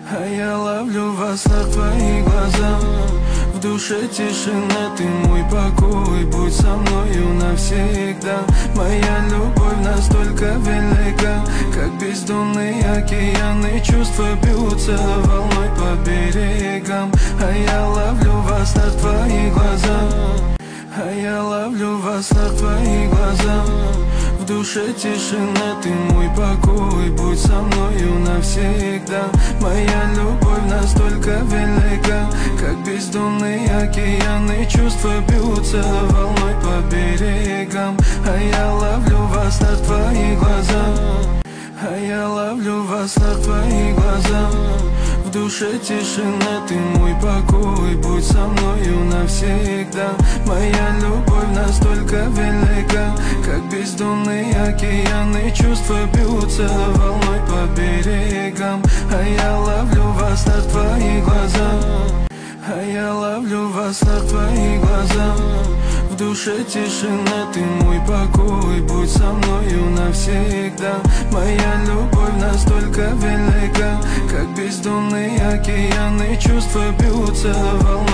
А я ловлю в снах твои глаза. В душе тишина, ты мой покой. Будь со мною навсегда. Моя любовь настолько велика, как бездонные океаны. Чувства бьются волной по берегам. А я ловлю в снах твои глаза. А я ловлю в снах твои глаза. В душе тишина, ты мой покой. Будь со мною навсегда. Моя любовь настолько велика, как бездонные океаны. Чувства бьются волной по берегам. А я ловлю в снах твои глаза. А я ловлю в снах твои глаза. В душе тишина, ты мой покой. Будь со мною навсегда. Моя любовь настолько велика, как бездонные океаны. Чувства бьются волной по берегам. А я ловлю в снах твои глаза. А я ловлю в снах твои глаза. В душе тишина, ты мой покой. Будь со мною навсегда. Моя любовь настолько велика, как бездонные океаны. Чувства бьются волной